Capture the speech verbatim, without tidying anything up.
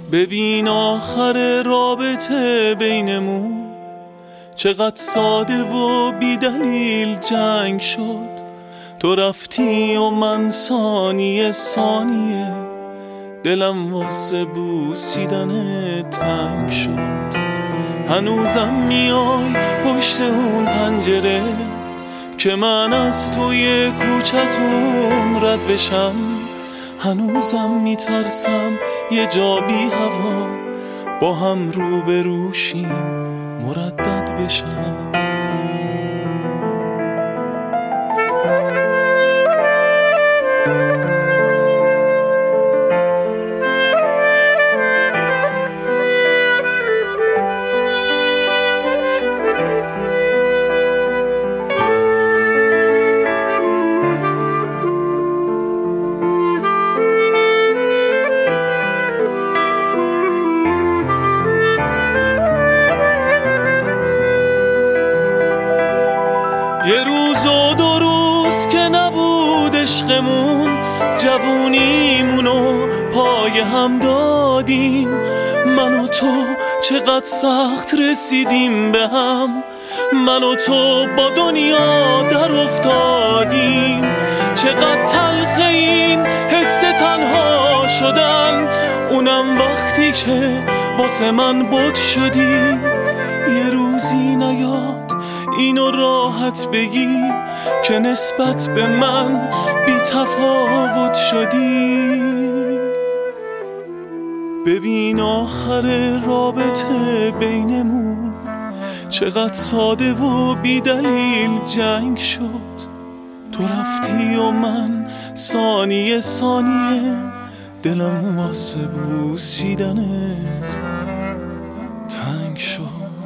ببین آخر رابطه بینمون چقدر ساده و بی دلیل جنگ شد. تو رفتی و من ثانیه ثانیه دلم واسه بوسیدن تنگ شد. هنوزم میای پشت اون پنجره که من از توی کوچتون رد بشم. هنوزم میترسم یه جا بی هوا با هم روبروشیم مردد بشم. یه روز و دو روز که نبود عشقمون، جوونیمونو پای هم دادیم. من و تو چقدر سخت رسیدیم به هم، من و تو با دنیا در افتادیم. چقدر تلخ این حس تنها شدن، اونم وقتی که واسه من بد شدی. یه روزی نیاد اینو راحت بگی که نسبت به من بی تفاوت شدی. ببین آخر رابطه بینمون چقدر ساده و بی دلیل جنگ شد. تو رفتی و من ثانیه ثانیه دلم واسه بوسیدنت تنگ شد.